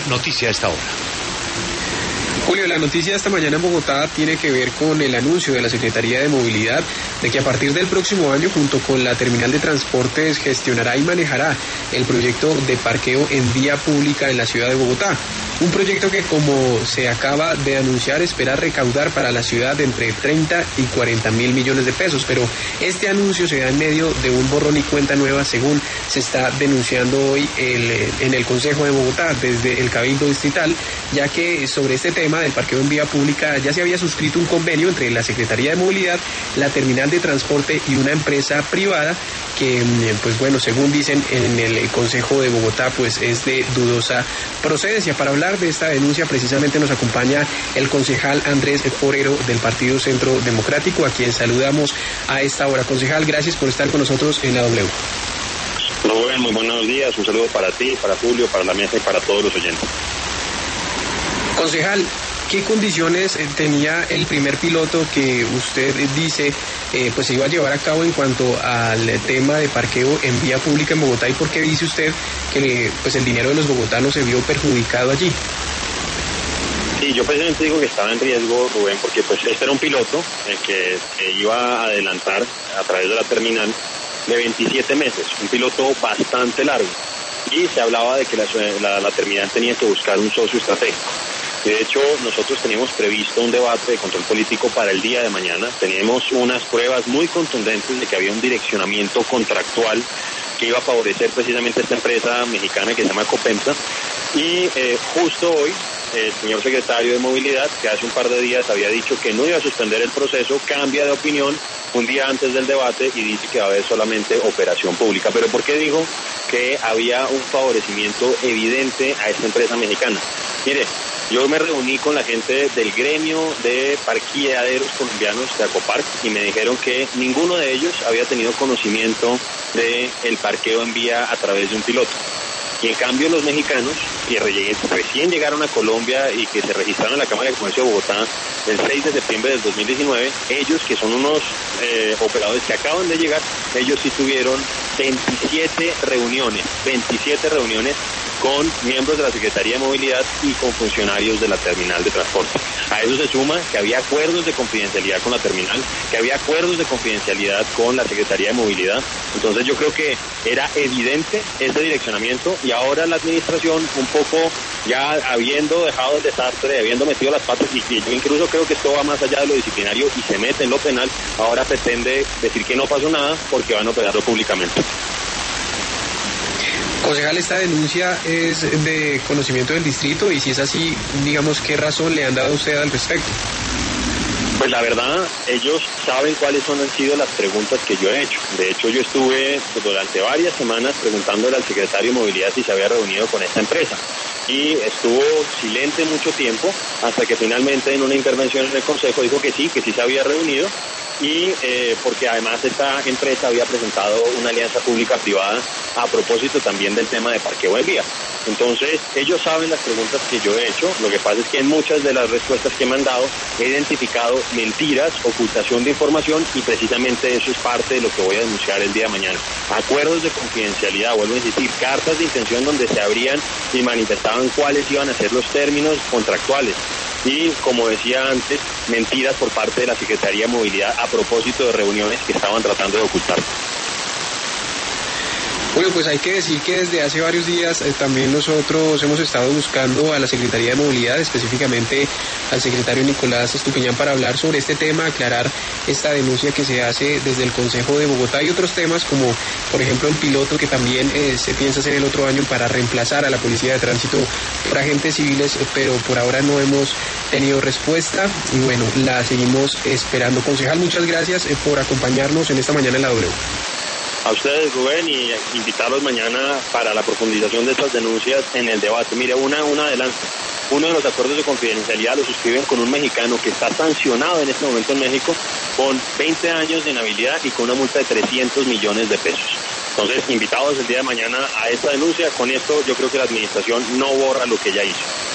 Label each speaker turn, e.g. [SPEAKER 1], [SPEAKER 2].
[SPEAKER 1] noticia a esta hora.
[SPEAKER 2] Julio, la noticia de esta mañana en Bogotá tiene que ver con el anuncio de la Secretaría de Movilidad de que a partir del próximo año, junto con la Terminal de Transportes, gestionará y manejará el proyecto de parqueo en vía pública en la ciudad de Bogotá. Un proyecto que, como se acaba de anunciar, espera recaudar para la ciudad entre 30 y 40 mil millones de pesos. Pero este anuncio se da en medio de un borrón y cuenta nueva, según se está denunciando hoy en el Consejo de Bogotá desde el Cabildo Distrital, ya que sobre este tema del parqueo en vía pública ya se había suscrito un convenio entre la Secretaría de Movilidad, la Terminal de Transporte y una empresa privada que, pues bueno, según dicen en el Consejo de Bogotá, pues es de dudosa procedencia. Para hablar de esta denuncia precisamente nos acompaña el concejal Andrés Forero del Partido Centro Democrático, a quien saludamos a esta hora. Concejal, gracias por estar con nosotros en la W.
[SPEAKER 3] Rubén, muy buenos días, un saludo para ti, para Julio, para la mesa y para todos los oyentes.
[SPEAKER 2] Concejal, ¿qué condiciones tenía el primer piloto que usted dice pues se iba a llevar a cabo en cuanto al tema de parqueo en vía pública en Bogotá, y por qué dice usted que pues el dinero de los bogotanos se vio perjudicado allí?
[SPEAKER 3] Sí, yo precisamente digo que estaba en riesgo, Rubén, porque pues este era un piloto que se iba a adelantar a través de la terminal de 27 meses, un piloto bastante largo, y se hablaba de que la terminal tenía que buscar un socio estratégico. De hecho, nosotros teníamos previsto un debate de control político para el día de mañana. Teníamos unas pruebas muy contundentes de que había un direccionamiento contractual que iba a favorecer precisamente a esta empresa mexicana que se llama Copensa. Y justo hoy, el señor secretario de Movilidad, que hace un par de días había dicho que no iba a suspender el proceso, cambia de opinión un día antes del debate y dice que va a haber solamente operación pública. ¿Pero por qué digo que había un favorecimiento evidente a esta empresa mexicana? Mire, yo me reuní con la gente del gremio de parqueaderos colombianos de Acopark y me dijeron que ninguno de ellos había tenido conocimiento del parqueo en vía a través de un piloto. Y en cambio los mexicanos, que recién llegaron a Colombia y que se registraron en la Cámara de Comercio de Bogotá el 6 de septiembre del 2019, ellos, que son unos operadores que acaban de llegar, ellos sí tuvieron 27 reuniones con miembros de la Secretaría de Movilidad y con funcionarios de la terminal de transporte. A eso se suma que había acuerdos de confidencialidad con la terminal, que había acuerdos de confidencialidad con la Secretaría de Movilidad. Entonces yo creo que era evidente ese direccionamiento, y ahora la administración, un poco ya habiendo dejado el desastre, habiendo metido las patas, y yo incluso creo que esto va más allá de lo disciplinario y se mete en lo penal, ahora pretende decir que no pasó nada porque van a operarlo públicamente.
[SPEAKER 2] Concejal, esta denuncia es de conocimiento del distrito, y si es así, digamos, ¿qué razón le han dado a usted al respecto?
[SPEAKER 3] Pues la verdad, ellos saben cuáles han sido las preguntas que yo he hecho. De hecho, yo estuve durante varias semanas preguntándole al secretario de Movilidad si se había reunido con esta empresa. Y estuvo silente mucho tiempo, hasta que finalmente en una intervención en el Consejo dijo que sí se había reunido. Y porque además esta empresa había presentado una alianza pública-privada a propósito también del tema de parqueo en vía. Entonces, ellos saben las preguntas que yo he hecho. Lo que pasa es que en muchas de las respuestas que me han dado he identificado mentiras, ocultación de información, y precisamente eso es parte de lo que voy a denunciar el día de mañana. Acuerdos de confidencialidad, vuelvo a insistir, cartas de intención donde se abrían y manifestaban cuáles iban a ser los términos contractuales. Y, como decía antes, mentiras por parte de la Secretaría de Movilidad a propósito de reuniones que estaban tratando de ocultar.
[SPEAKER 2] Bueno, pues hay que decir que desde hace varios días también nosotros hemos estado buscando a la Secretaría de Movilidad, específicamente al secretario Nicolás Estupiñán, para hablar sobre este tema, aclarar esta denuncia que se hace desde el Consejo de Bogotá, y otros temas como, por ejemplo, el piloto que también se piensa hacer el otro año para reemplazar a la Policía de Tránsito por agentes civiles, pero por ahora no hemos tenido respuesta y bueno, la seguimos esperando. Concejal, muchas gracias por acompañarnos en esta mañana en la W.
[SPEAKER 3] A ustedes, Rubén, y invitarlos mañana para la profundización de estas denuncias en el debate. Mire, un adelanto. Uno de los acuerdos de confidencialidad lo suscriben con un mexicano que está sancionado en este momento en México con 20 años de inhabilidad y con una multa de 300 millones de pesos. Entonces, invitados el día de mañana a esta denuncia. Con esto yo creo que la administración no borra lo que ya hizo.